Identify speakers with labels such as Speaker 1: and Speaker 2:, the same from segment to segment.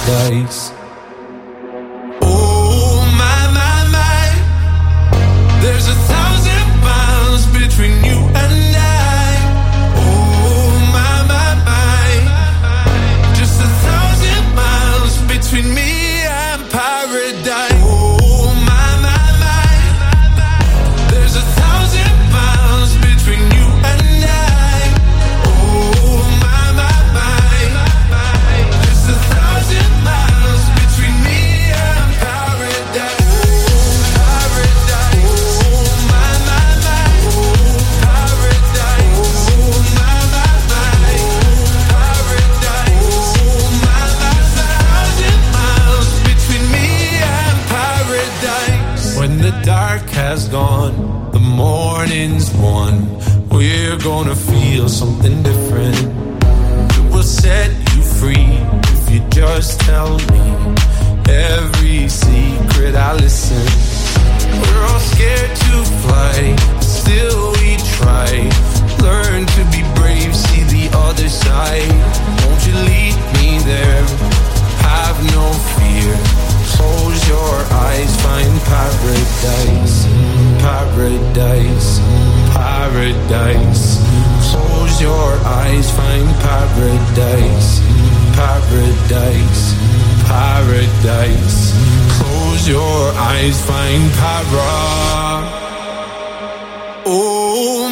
Speaker 1: paradise.
Speaker 2: There's 1,000 miles between you and I. Oh, my. Just 1,000 miles between me and paradise. Oh, my. There's 1,000 miles between you and I. Oh, my. Just 1,000 miles between me and paradise. When the dark has gone, the morning's won. We're gonna feel something different. It will set you free if you just tell me every secret. I listen. We're all scared to fly, still we try. Learn to be brave, see the other side. Won't you lead me there? Have no fear. Close your eyes, find paradise, paradise, paradise. Close your eyes, find paradise, paradise, paradise. Close your eyes, find para. Oh,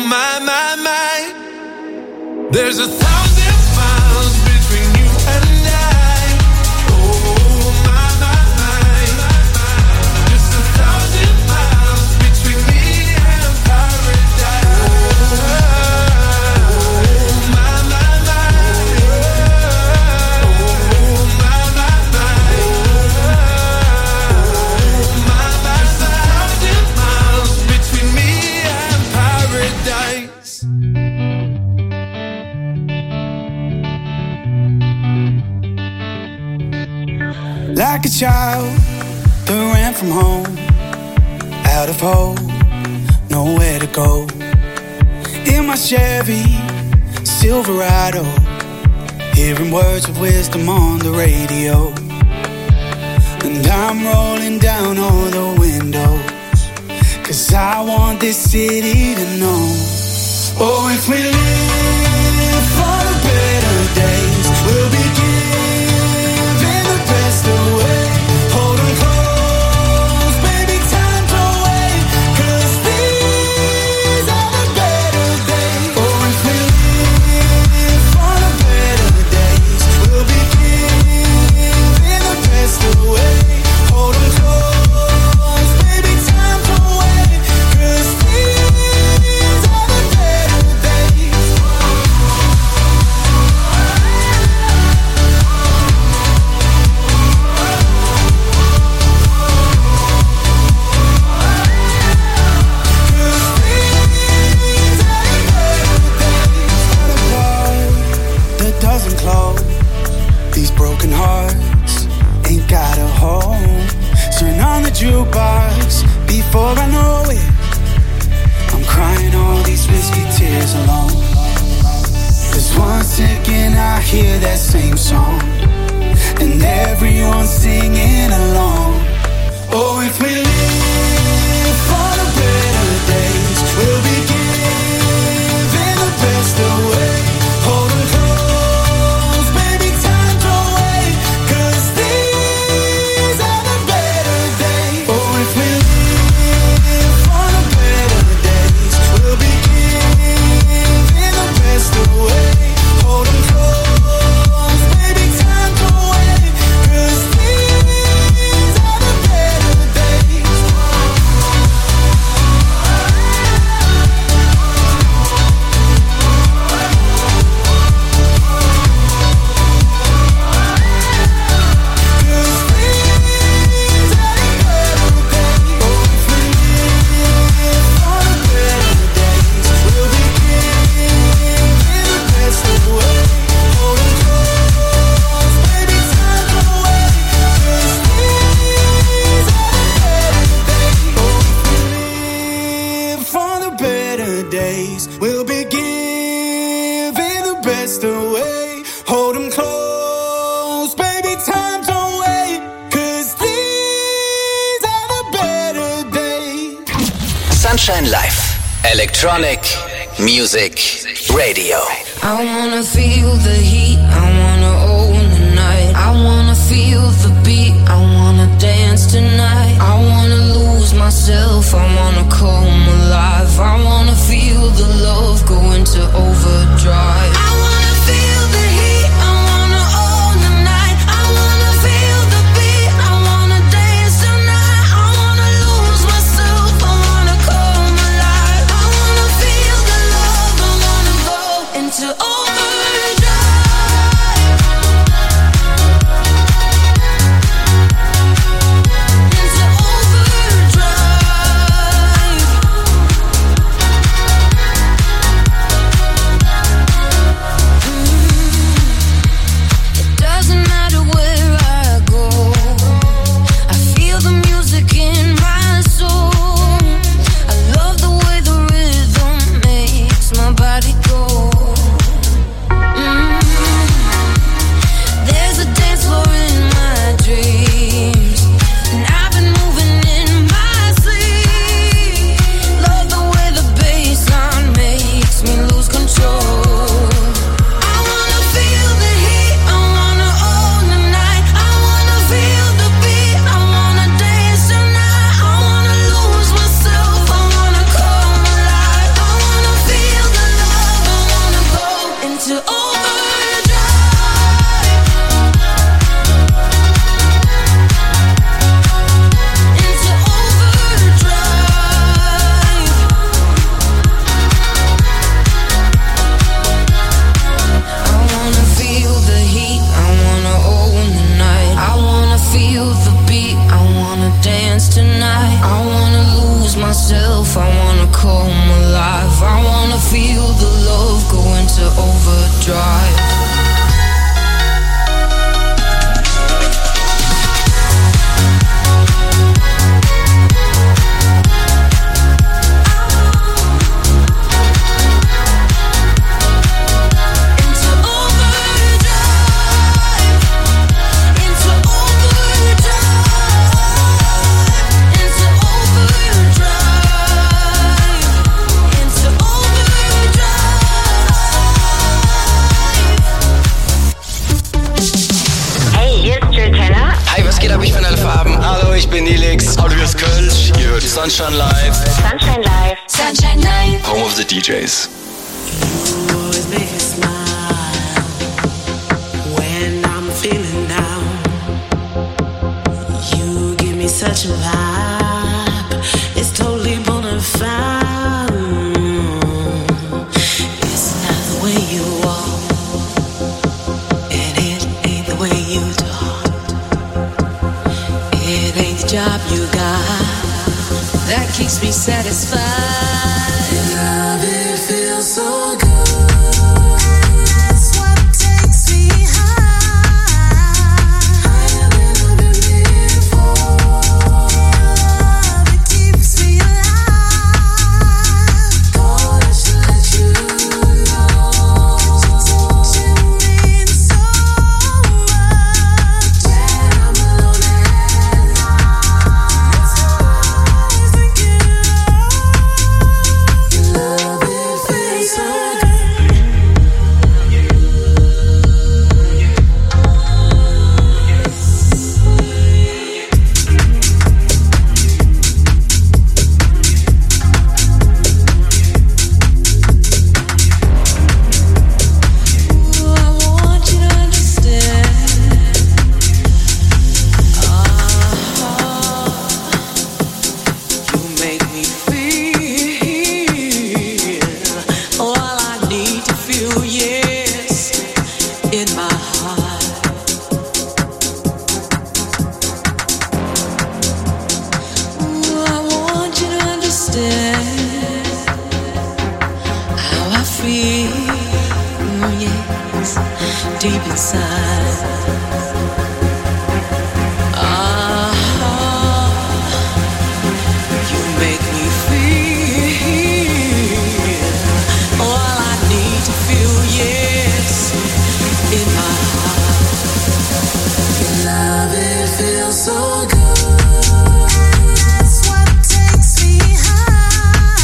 Speaker 2: my. There's 1,000 miles between you and I.
Speaker 3: Like a child that ran from home, out of hope, nowhere to go. In my Chevy Silverado, hearing words of wisdom on the radio. And I'm rolling down all the windows, 'cause I want this city to know. Oh, if we live for the better days, we'll be giving the best away. Hold 'em close, baby, time to wait, 'cause these are the better days. Oh, if we live for the better days, we'll be giving the best away. Hold 'em close, baby, time to wait, 'cause these are the better days. That doesn't close. These broken hearts ain't got a home. Turn on the jukebox before I know it. I'm crying all these whiskey tears alone. 'Cause once again I hear that same song, and everyone's singing along. Oh, if we live for the better days, we'll be giving the best away. Hold 'em close, baby, time to wait, 'cause these are the better days. Oh, if we live for the better days, we'll be giving the best away. Hold 'em close, baby, time to wait, 'cause these are the better days. We'll be giving the best away. Hold 'em close, baby, time to
Speaker 1: Sunshine Live. Electronic Music Radio.
Speaker 4: I wanna feel the heat, I wanna own the night. I wanna feel the beat, I wanna dance tonight. I wanna lose myself, I wanna come alive. I wanna feel the love go into overdrive. I wanna feel the heat, I wanna own the night. I wanna feel the beat, I wanna dance tonight. I wanna lose myself, I wanna come alive. I wanna feel the love, I wanna go into overdrive. Into overdrive. It doesn't matter where I go, I feel the music in my soul. I love the way the rhythm makes my body go. There's a dance floor in my dreams, and I've been moving in my sleep. Love the way the bassline makes me lose control. I wanna feel the heat, I wanna own the night. I wanna feel the beat, I wanna dance tonight. I wanna lose myself, I wanna come alive. I wanna feel the love, I wanna go into overdrive. Into overdrive. I wanna feel the heat, I wanna own the night. I wanna feel the beat, I wanna dance tonight. I wanna lose myself, I wanna come alive. I wanna feel the love go into overdrive. Into overdrive. Into overdrive. Into overdrive. Into overdrive.
Speaker 5: Hey, hier ist Jill Keller.
Speaker 1: Hi, was geht ab? Ich bin Farben.
Speaker 6: Hallo, ich bin Nilix. Hallo, hier ist Kölsch. Ihr hört Sunshine Live.
Speaker 5: Sunshine Live.
Speaker 4: Sunshine Live.
Speaker 6: Home of the DJs.
Speaker 7: always make me smile when I'm feeling down. You give me such a vibe, it's totally bona fide. It's not the way you walk, and it ain't the way you talk. It ain't the job you got that keeps me satisfied. Love, it feels so good. That's what takes me high, higher than I've been before. It keeps me alive. God, I should let you know. You mean so much. When I'm alone at night, it's always thinking of love. It feels so good. I want you to understand. You make me feel all I need to feel, yes, in my heart. I want you to understand how I feel, yes, deep inside. You make me feel all I need to feel, yes, in my heart. Love, it feels so good. And that's what takes me high.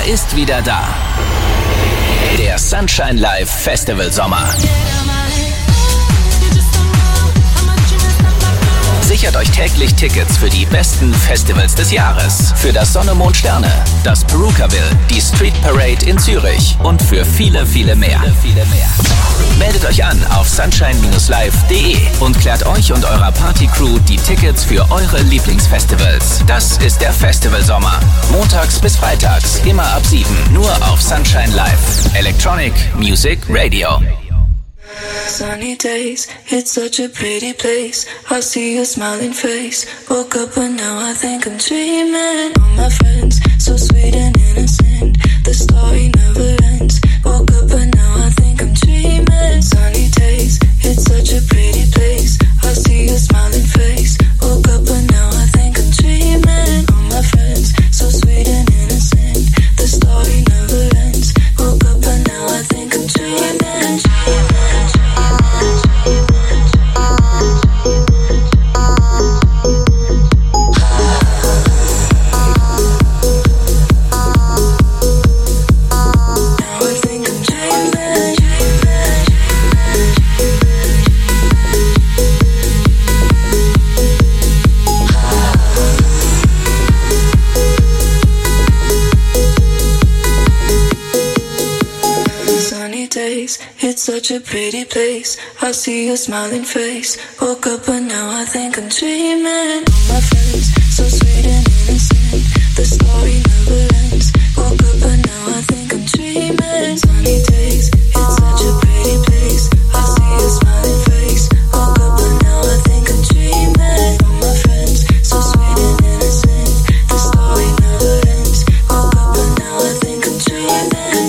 Speaker 1: ist wieder da. Der Sunshine Live Festival Sommer. Sichert euch täglich Tickets für die besten Festivals des Jahres. Für das Sonne, Mond, Sterne, das Perukaville, die Street Parade in Zürich und für viele, viele mehr. Meldet euch an auf sunshine-live.de und klärt euch und eurer Partycrew die Tickets für eure Lieblingsfestivals. Das ist der Festival Sommer. Montags bis freitags, immer ab 7, nur auf Sunshine Live. Electronic Music Radio.
Speaker 8: Sunny days, it's such a pretty place. I see your smiling face. Woke up and now I think I'm dreaming. All my friends, so sweet and innocent. The story never ends. Woke up and now I think I'm dreaming. Sunny days, it's such a pretty place. I see your smiling face. Woke up and now I think I'm dreaming. All my friends, so sweet and innocent. The story never ends. Woke up and now I think I'm dreaming. It's such a pretty place. I see your smiling face. Woke up and now I think I'm dreaming. All my friends, so sweet and innocent. The story never ends. Woke up and now I think I'm dreaming. Sunny days, it's such a pretty place. I see your smiling face. Woke up and now I think I'm dreaming. All my friends, so sweet and innocent. The story never ends. Woke up and now I think I'm dreaming.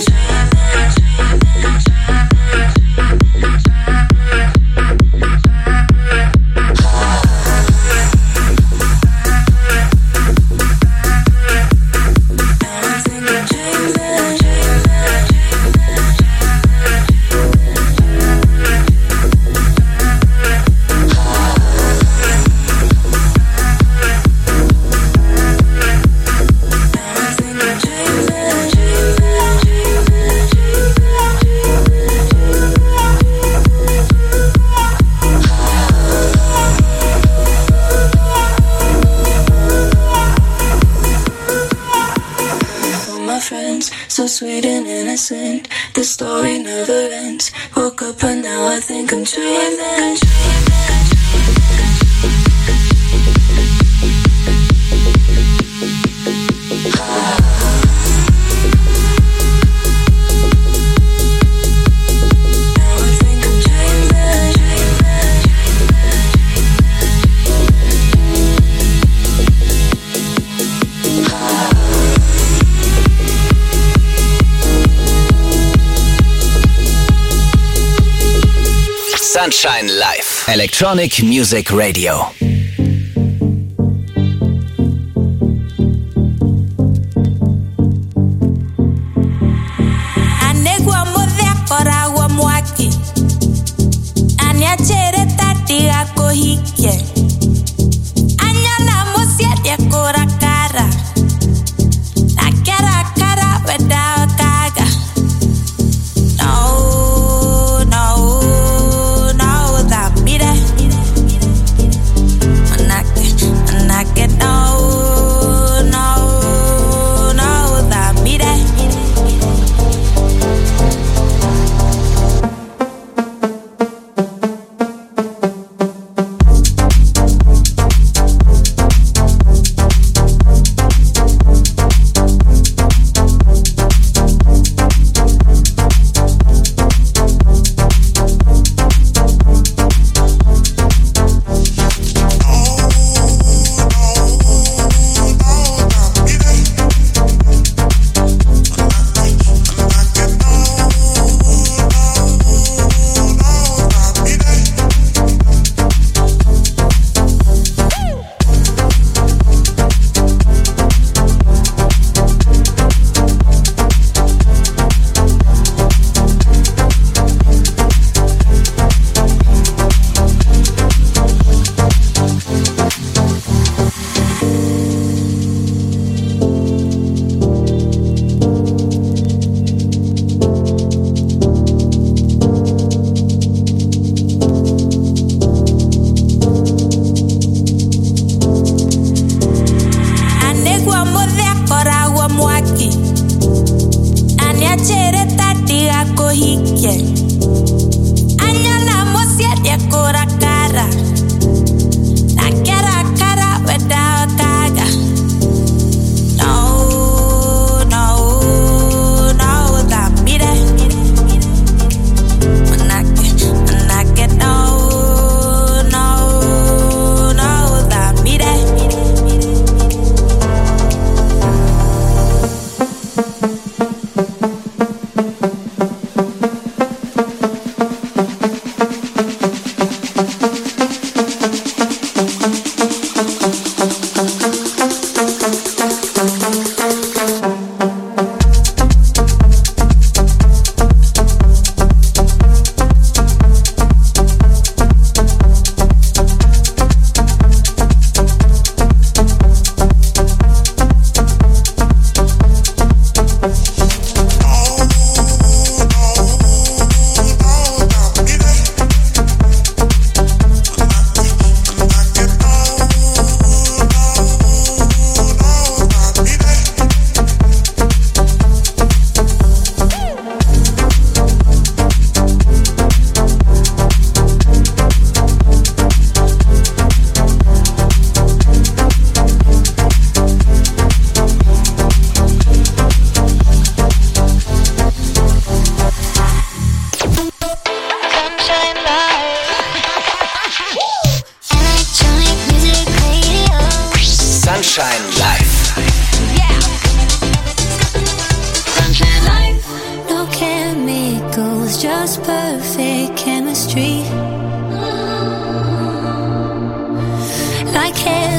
Speaker 8: Sweet and innocent, the story never ends. Woke up and now I think I'm dreaming.
Speaker 1: Sunshine Live. Electronic Music Radio.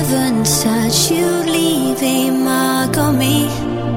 Speaker 4: heaven touch, you leave a mark on me.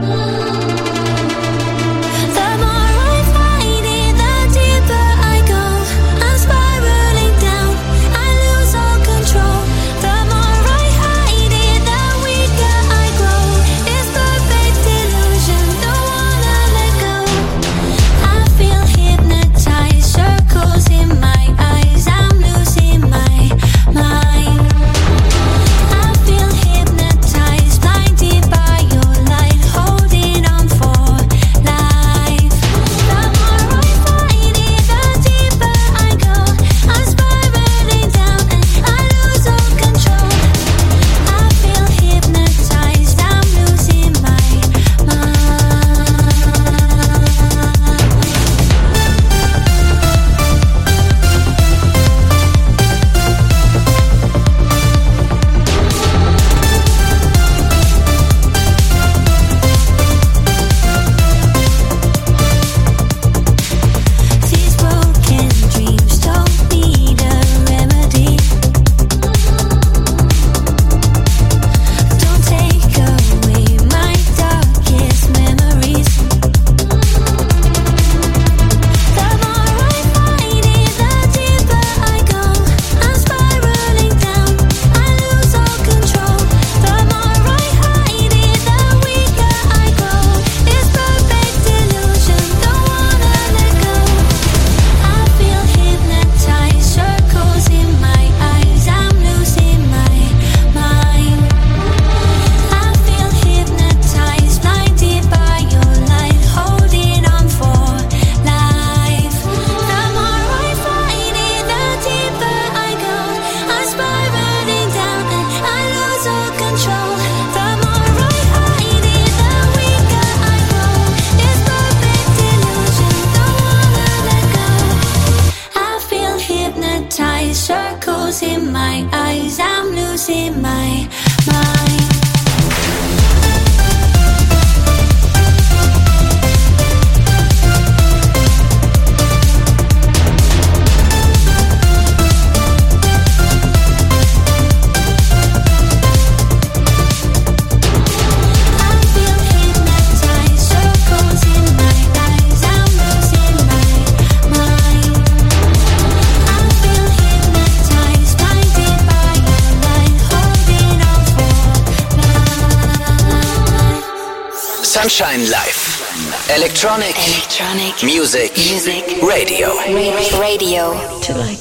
Speaker 1: Sunshine Live. Electronic Music Radio.
Speaker 4: To like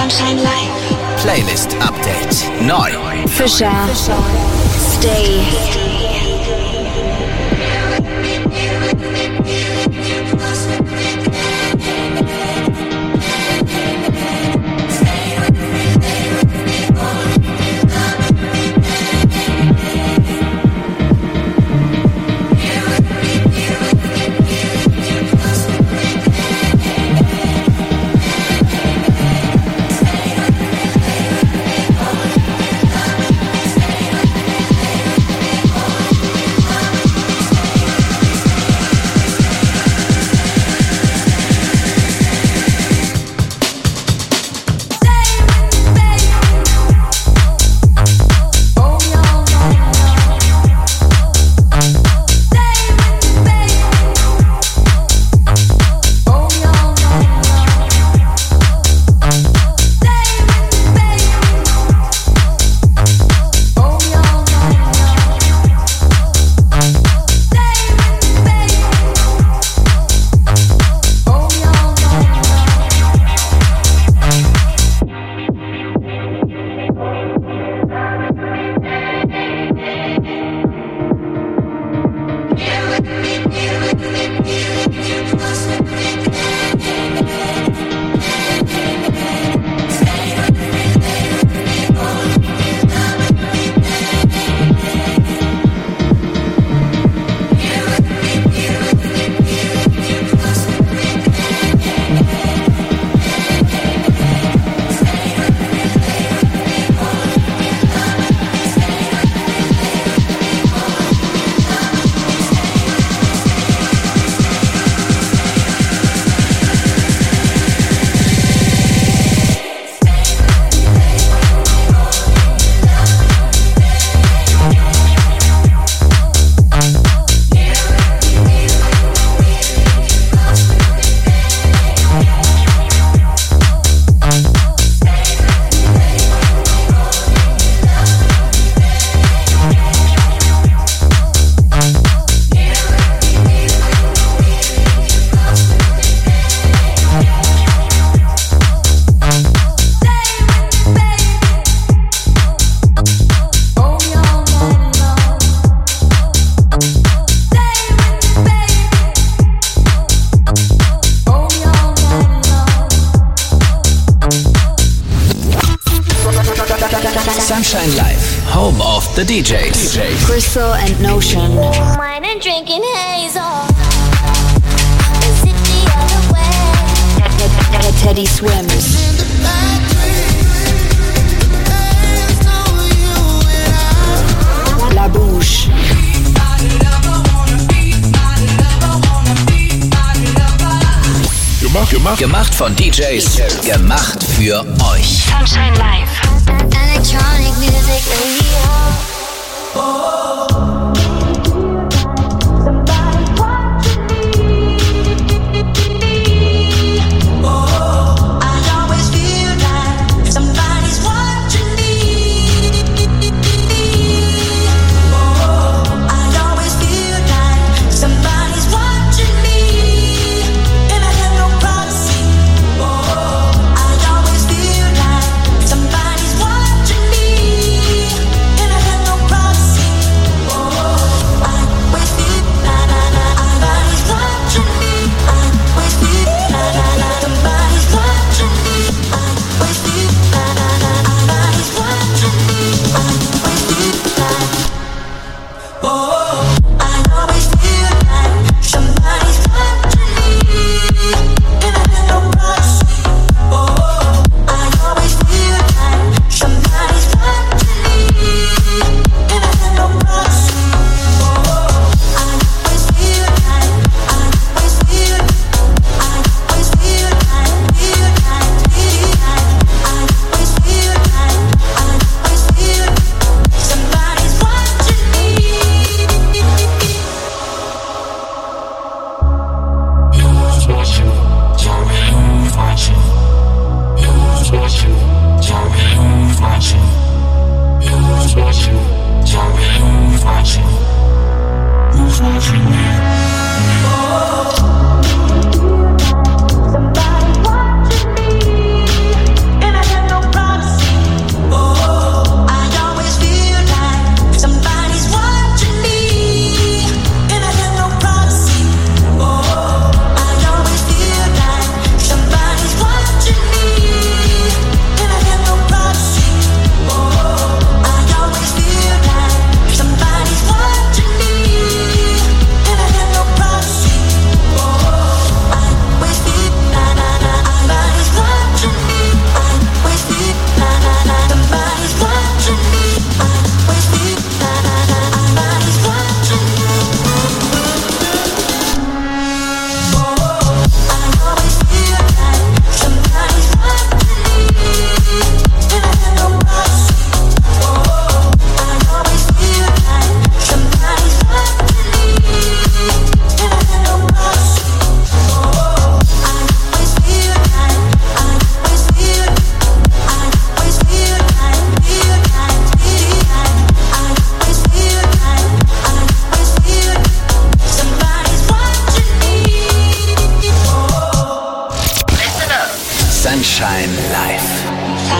Speaker 5: Sunshine Life.
Speaker 1: Playlist Update. Neu.
Speaker 9: Fischer. Stay.
Speaker 1: Sunshine Live, home of the DJs.
Speaker 9: Crystal and Notion.
Speaker 10: Wine and drinking haze off. Is it the other way?
Speaker 9: Teddy Swims. La Bouche.
Speaker 1: Gemacht von DJs, gemacht für euch.
Speaker 5: Sunshine Live.
Speaker 10: Electronic music radio.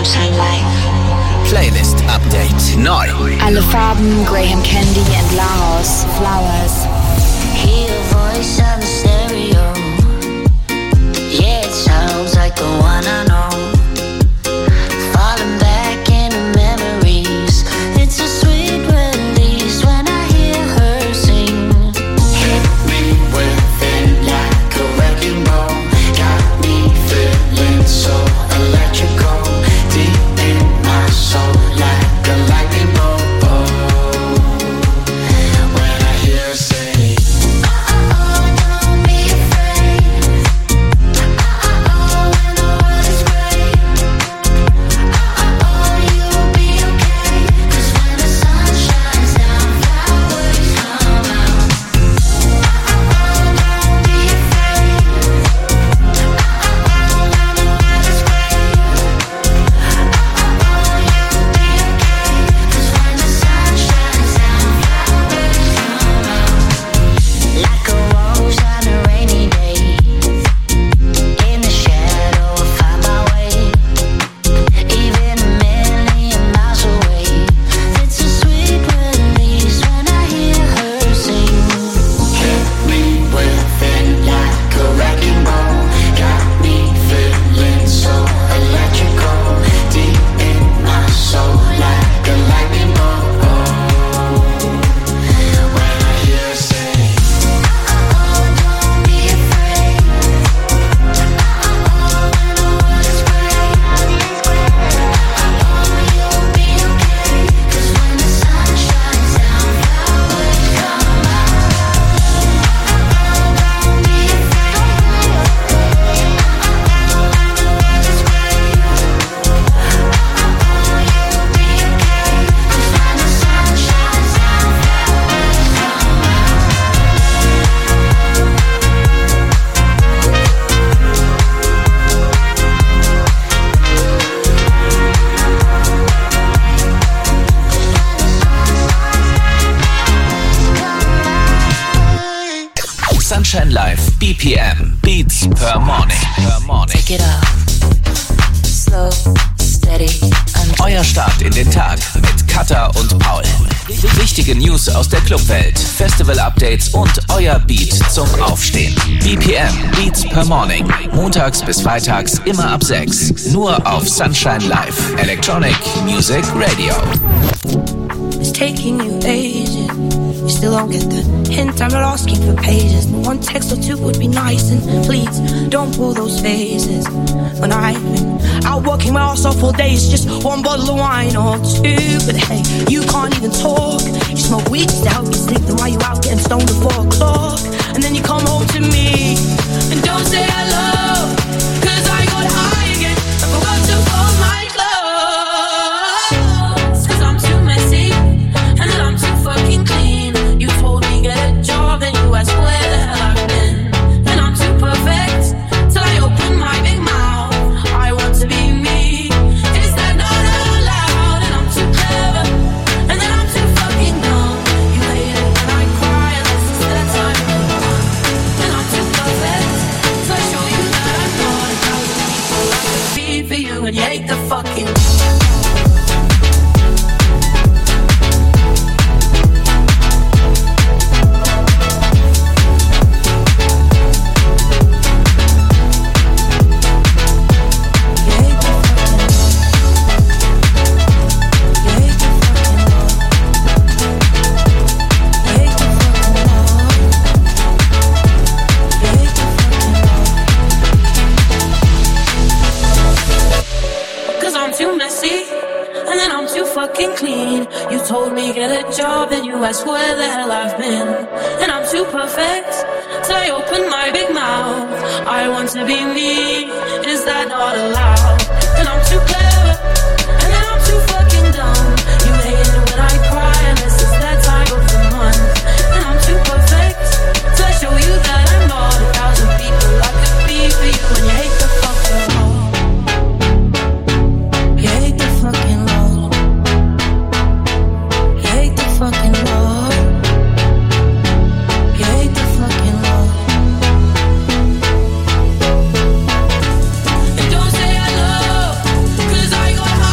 Speaker 5: Sunshine Live.
Speaker 1: Playlist Update neu.
Speaker 9: Alle Farben, Graham Candy and Laos, Flowers.
Speaker 10: Hear a voice on the stereo. Yeah, it sounds like the one I know. Falling back into memories. It's a sweet release when I hear her sing.
Speaker 11: Hit me within like a wrecking ball. Got me feeling so electrical. Deep in my soul like a lightning bolt. When I hear her say,
Speaker 10: Don't be afraid. When the world is gray. You'll be okay. 'Cause when the sun shines down, flowers come out. Don't be afraid. When the world is gray. You'll be okay. 'Cause when the sun shines down, flowers come out. Like a rose on a rainy day. In the shadow, I find my way. Even a million miles away. It's a sweet release when I hear her sing.
Speaker 11: hit me within like a wrecking ball. Got me feeling so electrical. Deep in my soul like a lightning bolt. When I hear her say,
Speaker 10: Don't be afraid. When the world is gray. You'll be okay. 'Cause when the sun shines down, flowers come out. Don't be afraid. When the world is gray. You'll be okay. 'Cause when the sun shines down, flowers come out.
Speaker 1: Sunshine Live BPM. Beats per Morning.
Speaker 4: Pick it up. Slow, steady, and
Speaker 1: Euer Start in den Tag mit Katha und Paul. Wichtige News aus der Clubwelt, Festival-Updates und euer Beat zum Aufstehen. BPM, Beats per Morning. Montags bis freitags immer ab 6. Nur auf Sunshine Live. Electronic Music Radio.
Speaker 12: It's taking you ages. You still don't get the hint. I'm not asking for pages, but one text or two would be nice. And please don't pull those faces. When I've been out working my ass off all day, it's just one bottle of wine or two. But hey, you can't even talk. You smoke weed just to help you sleep. Then why you out getting stoned at 4 o'clock? And then you come home to me and don't say hello. 'Cause I got high again. I forgot to fold my clothes. 'Cause I'm too messy and then I'm too fucking clean. You told me get a job and you asked where the hell I've been. And I'm too perfect till I open my big mouth. I want to be me. Is that not allowed? And I'm too clever and then I'm too fucking dumb. You hate it when I cry and this is that time of the month. And I'm too perfect till I show you that I'm not a thousand people like a beat for you and you hate the fucking. You told me get a job and you asked where the hell I've been. And I'm too perfect till I open my big mouth. I want to be me, is that not allowed? And I'm too clever and then I'm too fucking dumb. You hate it when I cry and this is that time of the month. And I'm too perfect till I show you that I'm not a thousand people I could be for you. And you hate the fucking law. You hate the fucking law. Fucking law. You hate the fucking law. And don't say hello, 'cause I got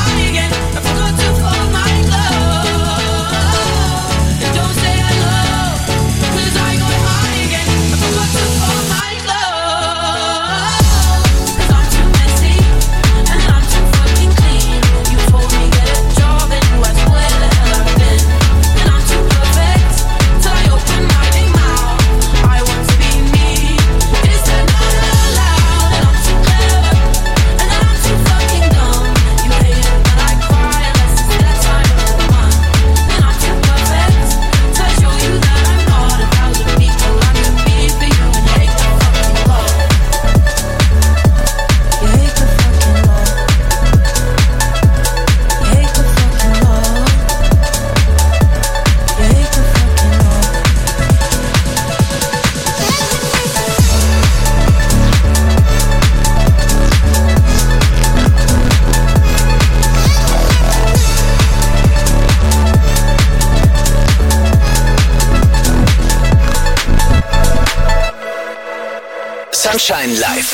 Speaker 1: Sunshine Live.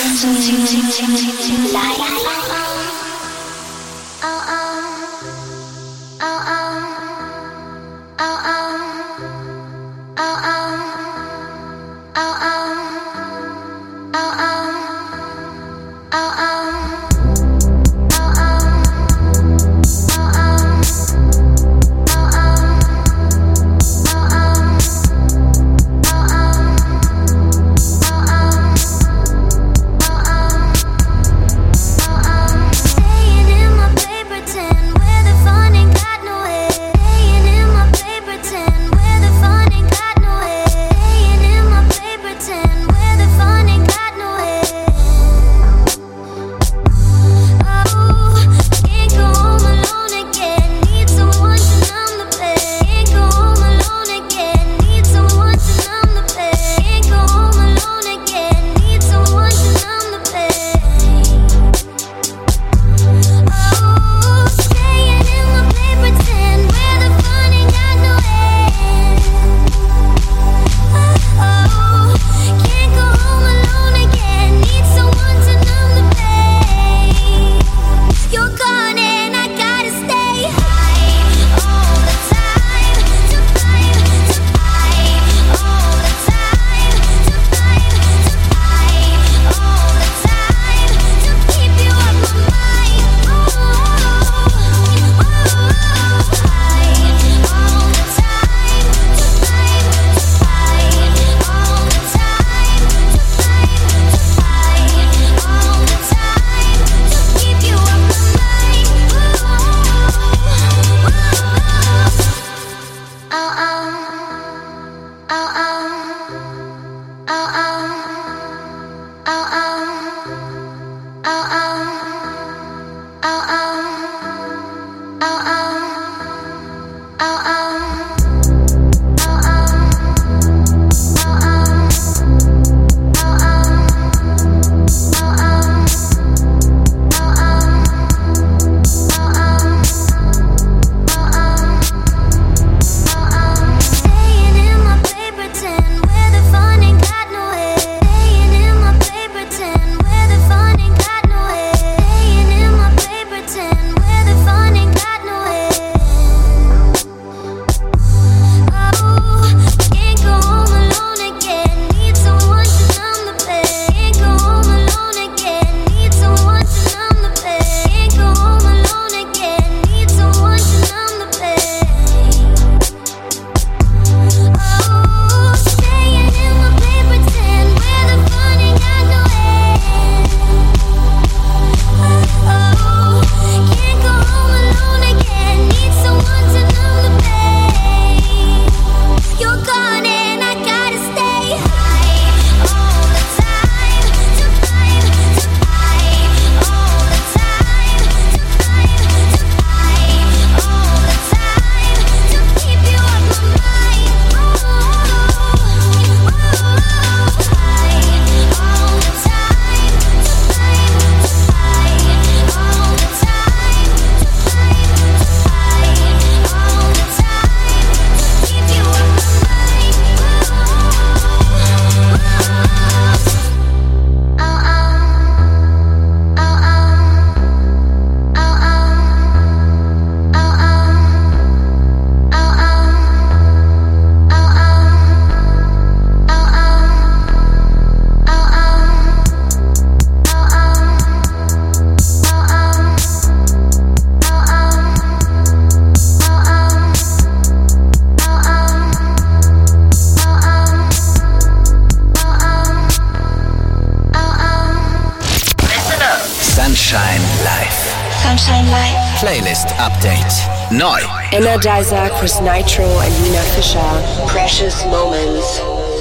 Speaker 1: Playlist Update. Neu.
Speaker 13: Energizer, Chris Nitro and Nina Fischer. Precious Moments.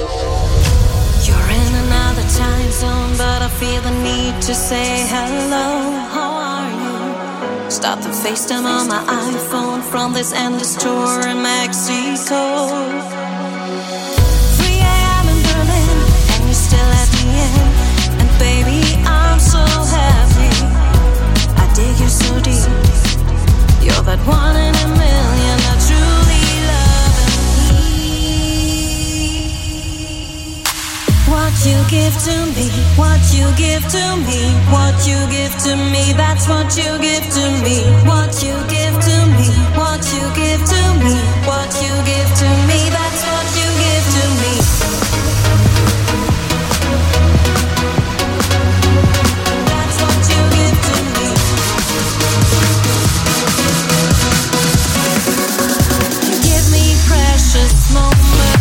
Speaker 14: You're in another time zone, but I feel the need to say hello. How are you? Start the FaceTime on my iPhone from this endless tour in Mexico. 3 a.m. in Berlin, and you're still at the end. And baby, I'm so happy. I dig you so deep. You're that one in a million I truly love and need. What you give to me, what you give to me, what you give to me, that's what you give to me. What you give to me, what you give to me, what you give to me, that's what you give to me. That's what you give to me. You give me precious moments.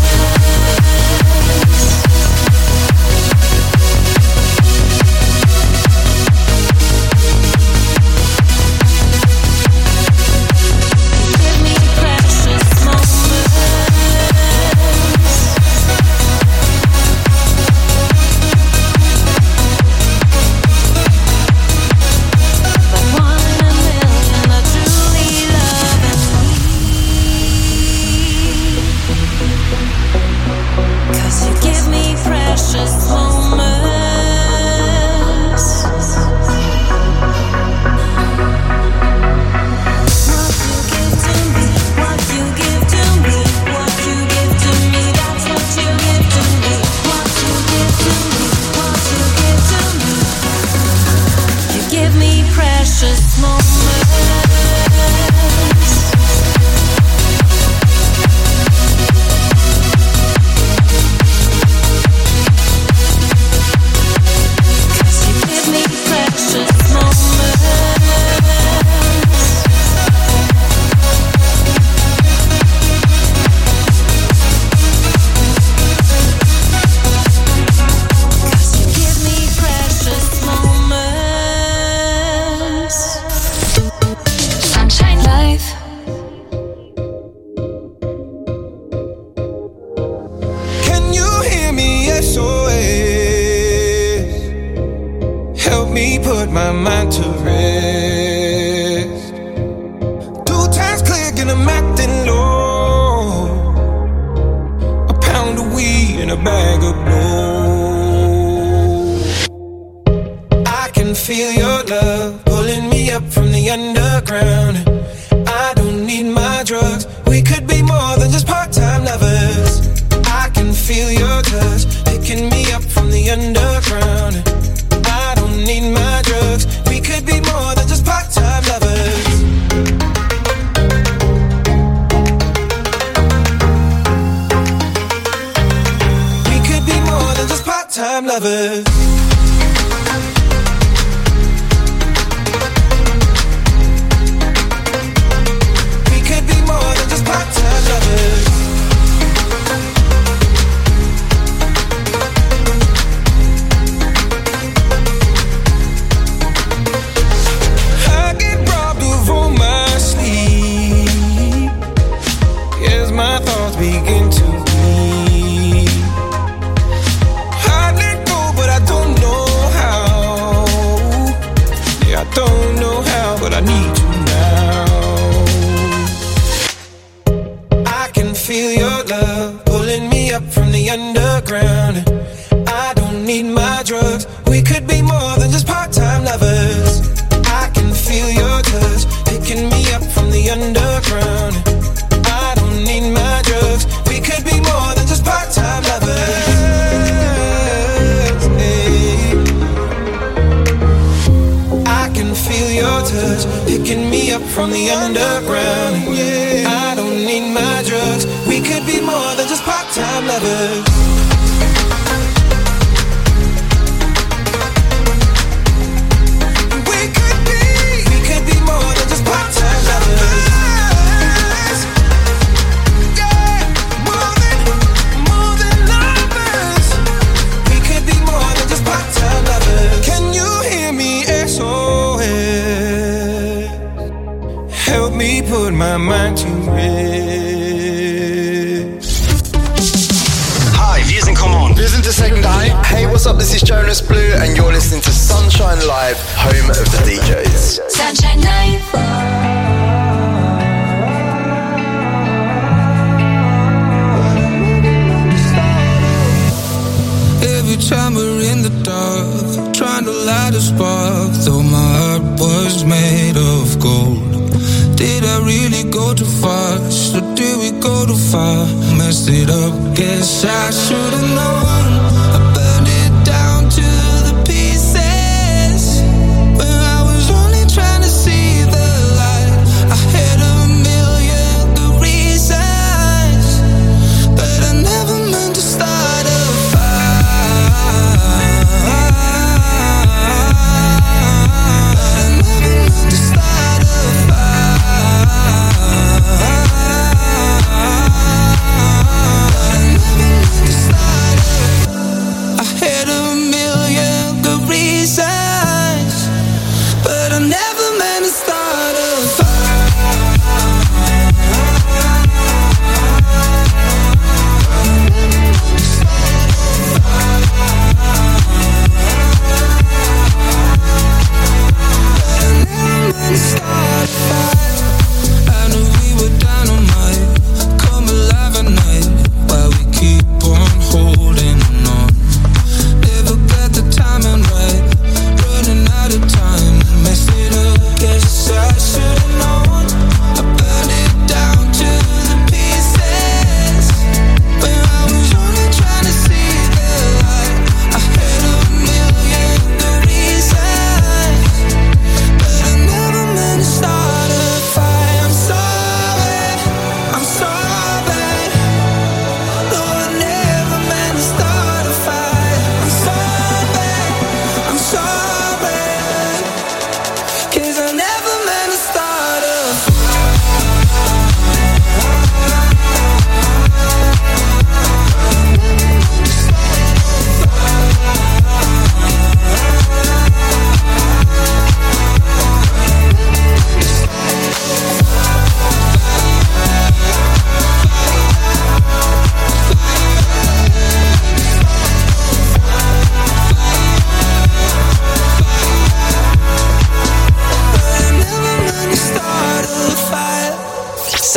Speaker 2: It up, guess I should've known. I burned it down to the pieces.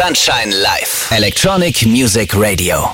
Speaker 1: Sunshine Live. Electronic Music Radio.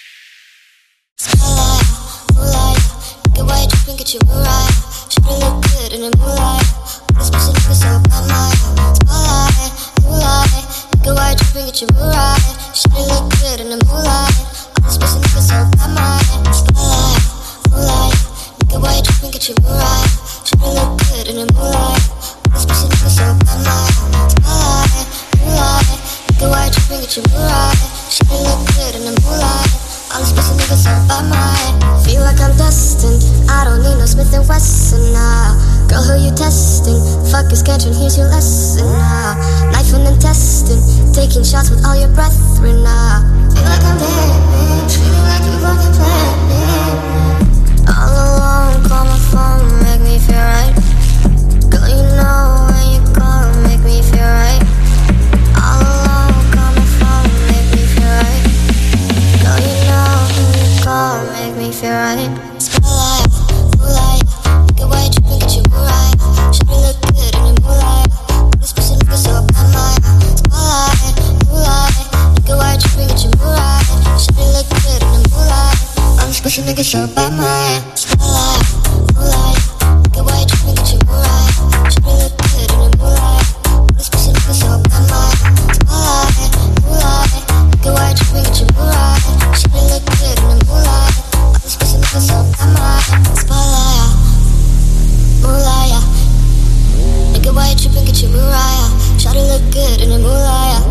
Speaker 15: Get white, drink, get you right. Should've look good in the moonlight. This person nigga so bad, my spotlight, moonlight. Get white, drink, get you right. Should've look good in the moonlight. This person nigga so bad, my spotlight, moonlight. Get white, drink, get you right. Should've look good in the moonlight. This person nigga so bad, my spotlight, moonlight. Get white, drink, get you right. Should've look good in the moonlight. All these pussy niggas so bad, my feel like I'm destined. I don't need no Smith & Wesson now. Girl, who you testing? Fuck your schedule, here's your lesson now. Knife and intestine, taking shots with all your brethren now. Feel like I'm dead, feeling like you fucking planned me. All alone, call my phone, make me feel right. Girl, you know when you call, make me feel right. All alone, call my phone, make me feel right. Girl, you know when you call, make me feel right. Spotlight, moonlight, get white, you can get you right. Should've look good in the moonlight. This pussy nigga so bad, my spotlight, moonlight, get white, you can get you right. Should've look good in the moonlight. All this pussy nigga so bad, my spotlight, moonlight, get white, you can get you right. Should've look good in the moonlight. This pussy nigga so bad, my spotlight, moonlight, get white, you can get you right. Should've look good in the moonlight. All this pussy nigga so bad, my spotlight, moonlight. Nigga, why you trippin', get your Mariah. Shawty look good in the moonlight.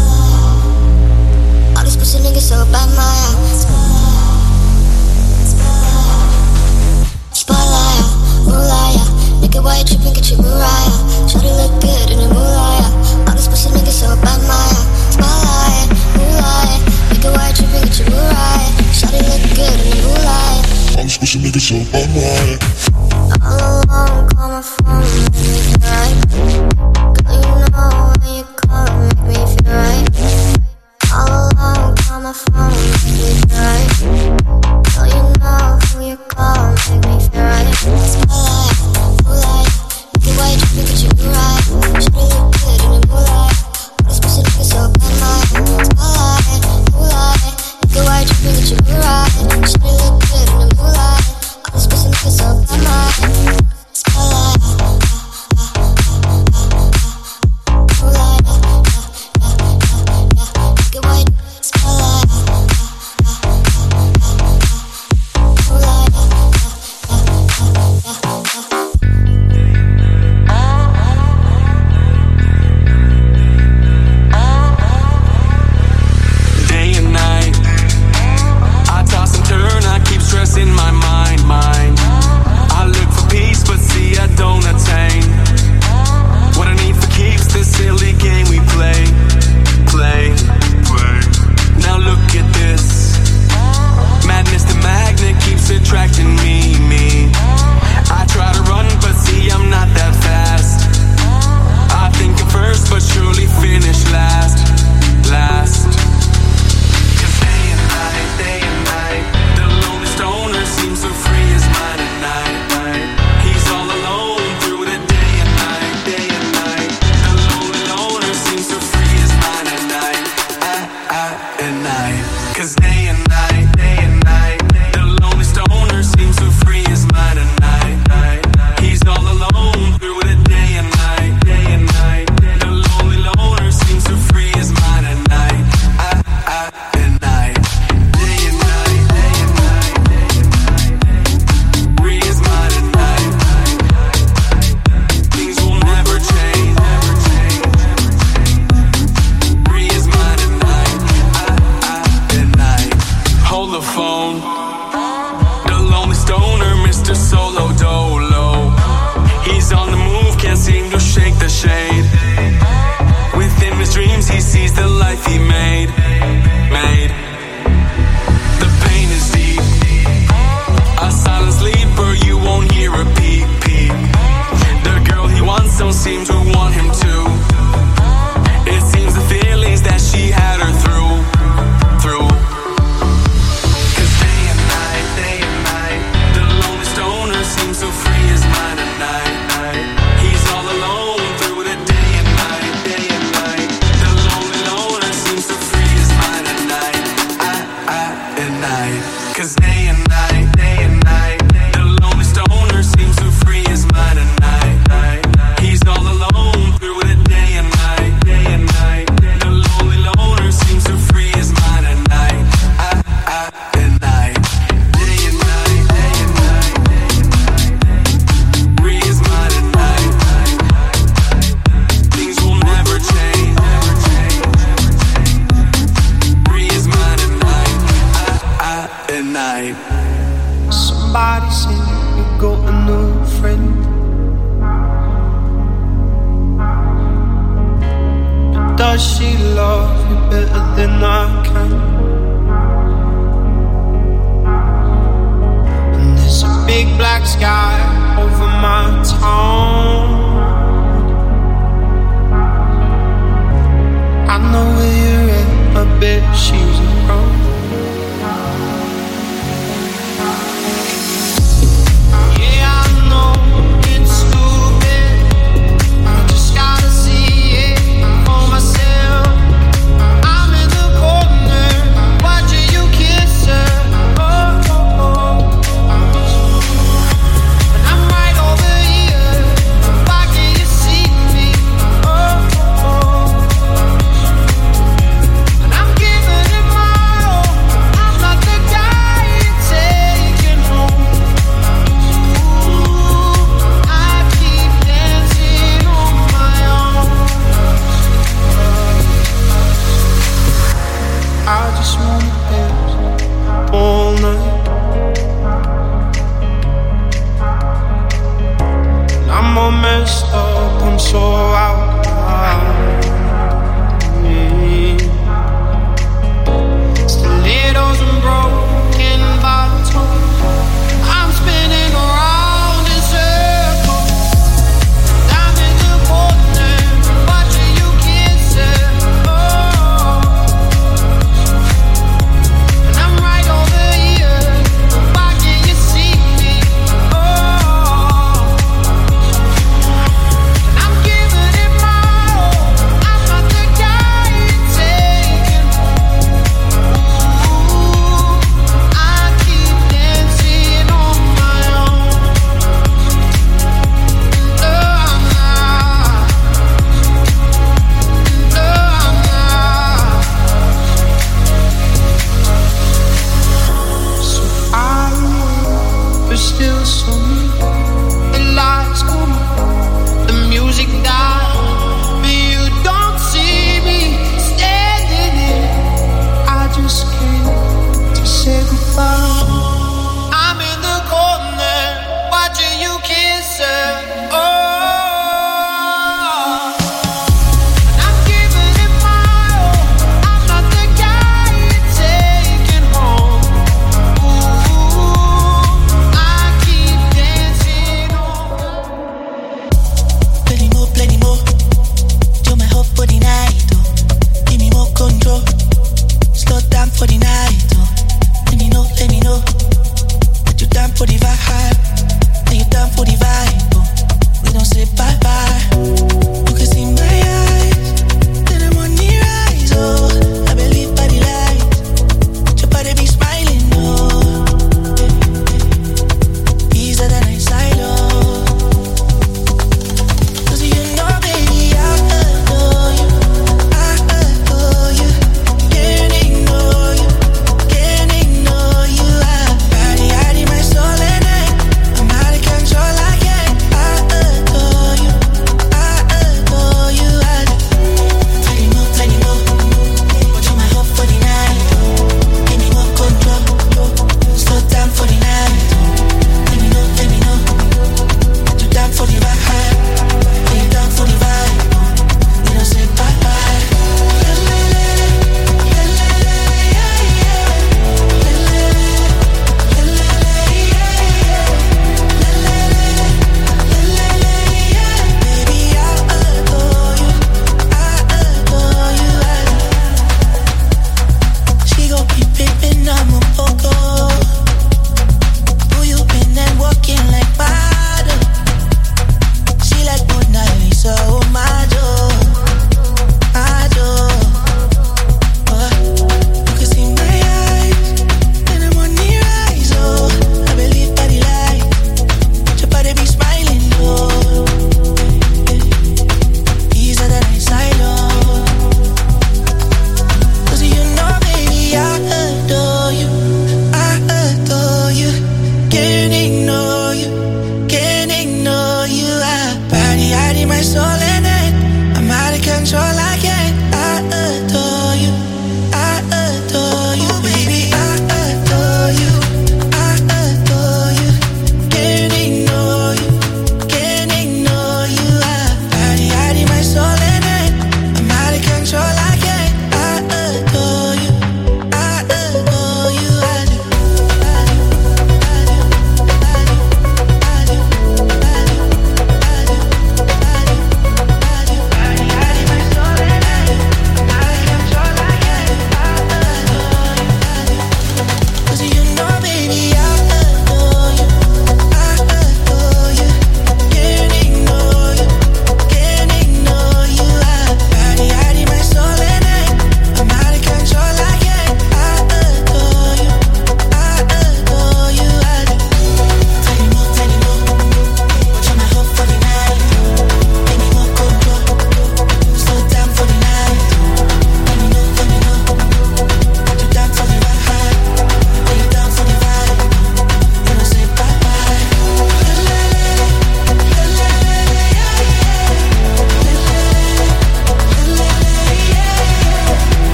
Speaker 15: All these pussy niggas so bad, Maya. Spotlight, moonlight. Nigga, why you trippin', get your Mariah. Shawty look good in the moonlight. All these pussy niggas so bad, Maya. Spotlight, moonlight. Nigga, why you trippin', get your Mariah. Shawty look good in the moonlight.
Speaker 16: All these pussy niggas so bad, Maya.
Speaker 15: All alone, call my phone, make me feel right. Girl, you know when you call, make me feel right. All alone, call my phone, make me feel right. Girl, you know who you call, make me feel right. Spotlight, moonlight, nigga, why you trippin',
Speaker 3: does she love you better than I can? And there's a big black sky over my town. I know where you're at, I bet she's around. Yeah, I know it's stupid, I just gotta see it for myself. I'm in the corner, watching you kiss her. Oh, oh, oh. And I'm right over here, why can't you see me? Oh, oh, oh. And I'm giving it my all,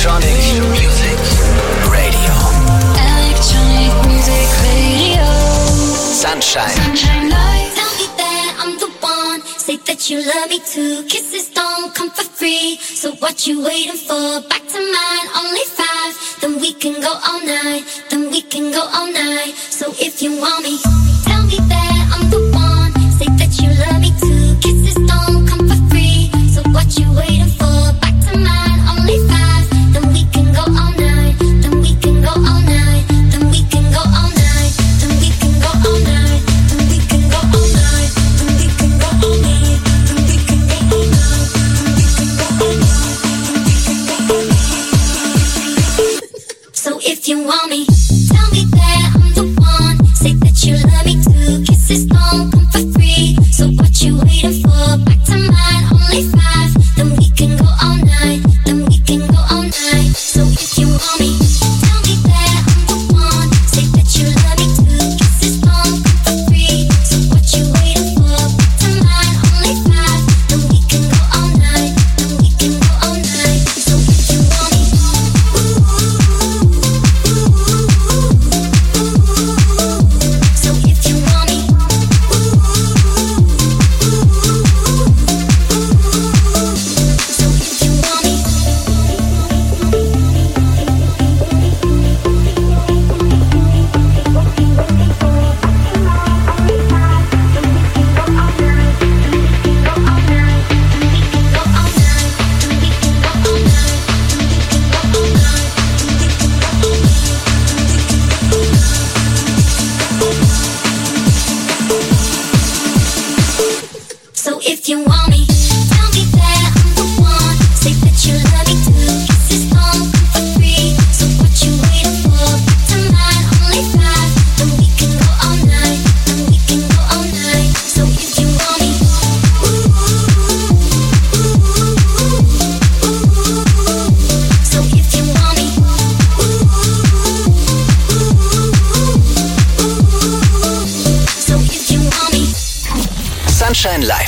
Speaker 1: Electronic Music Radio.
Speaker 4: Electronic music radio.
Speaker 1: Sunshine.
Speaker 4: Sunshine light.
Speaker 15: Tell me that I'm the one. Say that you love me too. Kisses don't come for free. So what you waiting for? Back to mine, only 5. Then we can go all night. Then we can go all night. So if you want me, tell me that I'm the one. Say that you love me too. Kisses don't come for free. So what you waiting for? Back to mine, only 5. Then we can go all night. Then we can go all night. Then we can go all night. Then we can go all night. Then we can go all night. Then we can go all night. Then we can go all night. Then we can go all night. So if you want me, tell me that I'm the one. Say that you love me too. Kisses don't come for free. So what you waiting for? Back to mine, only 5. Then we can go all night. Then we can go all night. So if you want me, tell me that I'm the one. Say that you love me too. Kisses don't come for free. So what you waiting for? Back to mine, only 5. Then we can go all night. Then we can go all night. So if you want me, so if you want me, so if you want me. So if you want me, tell me that I'm the one. Say that you love me too. Kisses don't come for free. So what you waiting for? Back to mine, only 5. Then we can go all night. Then we can go all night. So if you want me, so if you want me,
Speaker 1: Sunshine Live.